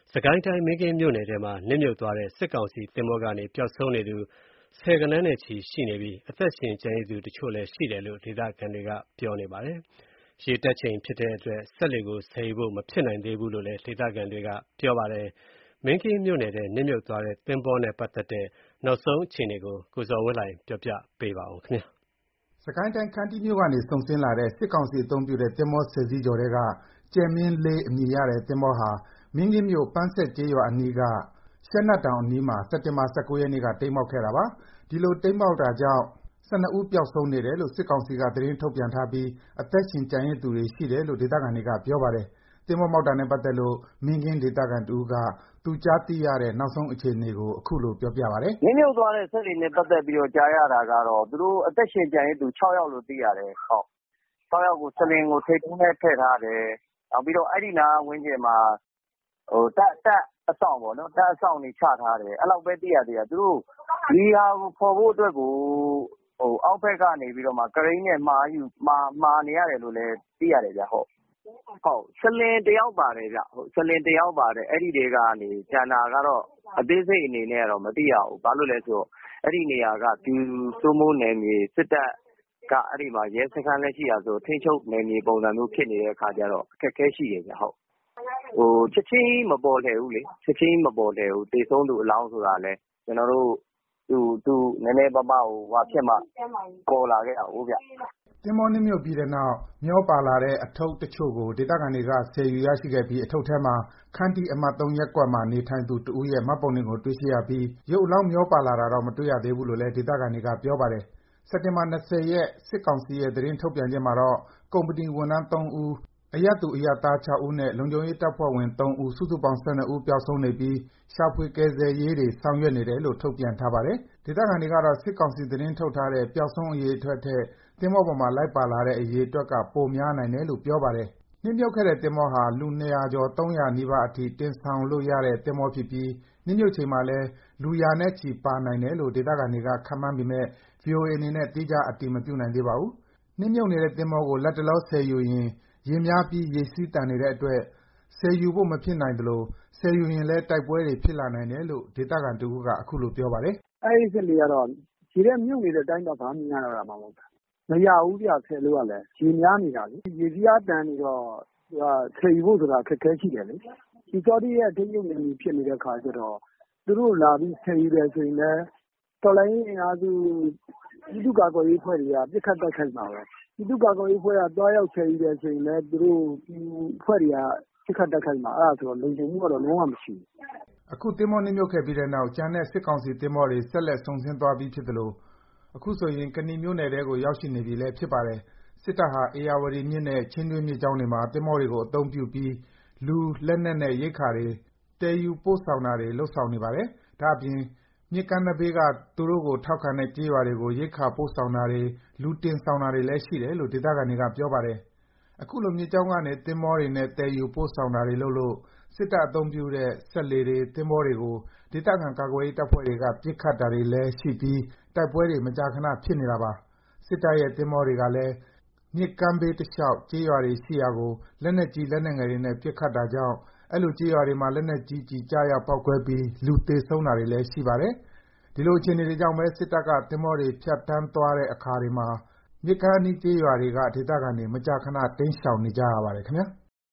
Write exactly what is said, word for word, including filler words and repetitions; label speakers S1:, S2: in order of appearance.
S1: စစ်ကိုင်းတိုင်းမင်းကင်းမြို့နယ်ထဲမှာနစ်မြုပ်သွားတဲ့စစ်ကောင်စီသင်္ဘောကနေပျောက်ဆုံးနေသူဆယ်ဂဏန်းနဲ့ချီရှိနေပြီးအသက်ရှင်ကျန်ရစ်သူတချို့လည်းရှိတယ်လို့ဒေသခံတွေကပြောနေပါတယ်။ရေတက်ချိန်ဖြစ်တဲ့အတွက်စက်လှေကိုဆယ်ယူဖို့မဖြစ်နိုင်သေးဘူးလို့လည်းဒေသခံတွေကပြောပါတယ်။မင်းကင်းမြို့နယ်ထဲနစ်မြုပ်သွားတဲ့သင်္ဘောနဲ့ပတ်သက်တဲ့နောက်ဆုံးအခြေအနေကိုကိုဇော်ဝင်းလှိုင်ပြောပြပေးပါဦးခင်ဗျာ
S2: ။စစ်ကိုင်းတိုင်းခန္တီးမြို့ကနေစုန်ဆင်းလာတဲ့စစ်ကောင်စီအသုံးပြုတဲ့သင်္ဘောဆယ်စီးကျော်ထဲကကြယ်မင်းလေးအမည်ရတဲ့သင်္ဘောဟာမင်းကင်းမြို့ပန်းဆက်ကျေးရွာအနီးကရှဲနတ်တောင်အနီးမှာစက်တင်ဘာ၁၉ရက်နေ့ကတိမ်းမှောက်ခဲ့တာပါ။ဒီလိုတိမ်းမှောက်တာကြောင့်၁၂ဦးပျောက်ဆုံးနေတယ်လို့စစ်ကောင်စီကသတင်းထုတ်ပြန်ထားပြီးအသက်ရှင်ကျန်ရစ်သူတွေရှိတယ်လို့ဒေသခံတွေကပြောပါတယ်။သင်္ဘောမှောက်တာနဲ့ပတ်သက်လို့မင်းကင်းဒေသခံတဦးကသူကြားသိရတဲ့နောက်ဆုံးအခြေအနေကိုအခုလိုပြောပြပါတယ်
S3: ။နစ်မြုပ်သွားတဲ့စက်လှေနဲ့ပတ်သက်ပြီးကြားရတာကတော့သူတို့အသက်ရှင်ကျန်ရစ်သူ၆ယောက်လို့သိရတယ်။၆ယောက်ကိုစလင်ကိုထိပ်တုံးနဲ့ထည့်ထားတယ်။နောက်ပြီးတော့အဲ့ဒီနားဝန်းကျင်မှာတပ်တပ်အဆောင်ပေါ့နော်တပ်အဆောင်တွေချထားတယ်။အဲ့လောက်ပဲသိရသေးတယ်။သူတို့ဒီဟာကိုဖော်ဖို့အတွက်ကိုအောက်ဘက်ကနေပြီးတော့မှကရိန်းနဲ့မှာယူမှာနေရတယ်လို့လည်းသိရတယ်ဗျ။ဟုတ်စလင်တယောက်ပါတယ်ဗျ။စလင်တယောက်ပါတယ်။အဲ့ဒီထဲကနေကျန်တာကတော့အသေးစိတ်အနေနဲ့ကတော့မသိရဘူး။ဘာလို့လဲဆိုတော့အဲ့ဒီနေရာကဒူစိုးမိုးနယ်မြေစစ်တပ်ကအဲ့ဒီမှာရဲစခန်းလည်းရှိရဆိုထိန်းချုပ်နယ်မြေပုံစံမျိုးဖြစ်နေတဲ့အခါကျတော့အခက်အခဲရှိတယ်ဗျ။ဟုတ်ဟိုချက်ချင်းမပေါ်လှဘူးလေချက်ချင်းမပေါ်လှဘူးတေဆုံးသူအလောင်းဆိုတာလဲကျွန်တော်တို့သူသူနည်းနည်းပါးပါးဟိုဟာဖြစ်မှပေါ်လာခဲ့တာဟုတ်ဗျ
S2: သင်္ဘောနစ်မြုပ်ပြီးတဲ့နောက်မျောပါလာတဲ့အထုပ်တချို့ကိုဒေသခံတွေကဆယ်ယူရရှိခဲ့ပြီးအထုပ်ထဲမှာခန္တီအမှတ်၃ရပ်ကွက်မှာနေထိုင်သူတဦးရဲ့မှတ်ပုံတင်ကိုတွေ့ရှိရပြီးရုပ်အလောင်းမျောပါလာတာတော့မတွေ့ရသေးဘူးလို့လည်းဒေသခံတွေကပြောပါတယ်။စက်တင်ဘာ၂၀ရက်စစ်ကောင်စီရဲ့သတင်းထုတ်ပြန်ချက်မှာတော့ကုမ္ပဏီဝန်ထမ်း၃ဦးအရပ်သူအရပ်သား၆ဦးနဲ့လုံခြုံရေးတပ်ဖွဲ့ဝင်၃ဦးစုစုပေါင်း၁၂ဦးပျောက်ဆုံးနေပြီးရှာဖွေကယ်ဆယ်ရေးတွေဆောင်ရွက်နေတယ်လို့ထုတ်ပြန်ထားပါတယ်။ဒေသခံတွေကတော့စစ်ကောင်စီသတင်းထုတ်ထားတဲ့ပျောက်ဆုံးအရေအတွက်ထက်သင်္ဘောပေါ်မှာလိုက်ပါလာတဲ့အရေအတွက်ကပိုများနိုင်တယ်လို့ပြောပါတယ်။နစ်မြုပ်ခဲ့တဲ့သင်္ဘောဟာလူ၂၀၀ကျော်၃၀၀နီးပါးအထိတင်ဆောင်လို့ရတဲ့သင်္ဘောဖြစ်ပြီးနစ်မြုပ်ချိန်မှာလည်းလူရာနဲ့ချီပါနိုင်တယ်လို့ဒေသခံတွေကခန့်မှန်းပေမဲ့ ဗွီအိုအေအနေနဲ့သီးခြားအတည်မပြုနိုင်သေးပါဘူး။နစ်မြုပ်နေတဲ့သင်္ဘောကိုလတ်တလောဆယ်ယူရင်ရေများပြီးရေစီးသန်နေတဲ့အတွက်ဆယ်ယူဖို့မဖြစ်နိုင်သလိုဆယ်ယူရင်လည်းတိုက်ပွဲတွေဖြစ်လာနိုင်တယ်လို့ဒေသခံတဦးကအခုလိုပြောပါတယ်
S4: ။အဲ့ဒီစက်လေးကတော့ရေထဲမြုပ်နေတဲ့အတိုင်းတော့ဘာမှမရတော့တာမှမဟုတ်ဘူး။မရဘူးပြဆယ်လို့ကလည်းရေများနေတာလေရေစီးအားတန်နေတော့သူကဆယ်ယူဖို့ဆိုတာခက်ခဲရှိတယ်လေ။ဒီတော်ဒီရဲ့ထိရုပ်နေပြီဖြစ်နေတဲ့ခါကျတော့သူတို့လာပြီးဆယ်ယူတယ်ဆိုရင်လည်းတော်လိုင်းအင်အားစုပြည်သူ့ကာကွယ်ရေးဖွဲ့တွေကပြစ်ခတ်တိုက်ခိုက်မှာပဲပြည်သူ့ကာကွယ်ရေးဖွဲ့ကတွားရောက်ဆယ်ယူတယ်ဆိုရင်လည်းသူတို့ဖွဲ့တွေကပြစ်ခတ်တိုက်ခိုက်မှာအဲ့ဒါဆိုတော့လုံခြုံမှုကတော့လုံးဝမရှိဘူး
S2: အခုသင်္ဘောနစ်မြုပ်ခဲ့ပြီးတဲ့နောက်ကျန်တဲ့စစ်ကောင်စီသင်္ဘောတွေဆက်လက်စုန်ဆင်းသွားပြီးဖြစ်သလိုအခုဆိုရင်ကဏီမြို့နယ်ထဲကိုရောက်ရှိနေပြီလည်းဖြစ်ပါတယ်စစ်တပ်ဟာအေယာဝတီမြစ်နဲ့ချင်းတွင်းမြစ်ကြောင်းတွေမှာသင်္ဘောတွေကိုအသုံးပြုပြီးလူလက်နက်နဲ့ရိက္ခာတွေတည်ယူပို့ဆောင်တာတွေလုပ်ဆောင်နေပါတယ်ဒါအပြင်မြစ်ကမ်းနဘေးကသူတို့ကိုထောက်ခံတဲ့ကြေးရွာတွေကိုရိက္ခာပို့ဆောင်တာတွေလူတင်ဆောင်တာတွေလည်းရှိတယ်လို့ဒေသခံတွေကပြောပါတယ်အခုလိုမြစ်ကြောင်းကနေသင်္ဘောတွေနဲ့တည်ယူပို့ဆောင်တာတွေလုပ်လို့စစ်တပ်အသုံးပြုတဲ့စက်လှေတွေသင်္ဘောတွေကိုဒေသခံကာကွယ်ရေးတပ်ဖွဲ့တွေကပစ်ခတ်တာတွေလည်းရှိပြီးတိုက်ပွဲတွေမကြာခဏဖြစ်နေတာပါစစ်တပ်ရဲ့သင်္ဘောတွေကလည်းမြစ်ကမ်းဘေးတလျှောက်ကြေးရွာတွေရှိရာကိုလက်နက်ကြီးလက်နက်ငယ်တွေနဲ့ပစ်ခတ်တာကြောင့်အဲ့လိုကြေးရွာတွေမှာလက်နက်ကြီးကြီးကြားရောက်ပောက်ကွဲပြီးလူသေဆုံးတာတွေလည်းရှိပါတယ်ဒီလိုအခြေအနေတွေကြောင့်ပဲစစ်တပ်ကသင်္ဘောတွေဖြတ်တန်းသွားတဲ့အခါတွေမှာမြစ်ကမ်းအနီးကြေးရွာတွေကဒေသခံတွေမကြာခဏတိမ်းရှောင်နေကြရပါတယ်ခင်ဗျာ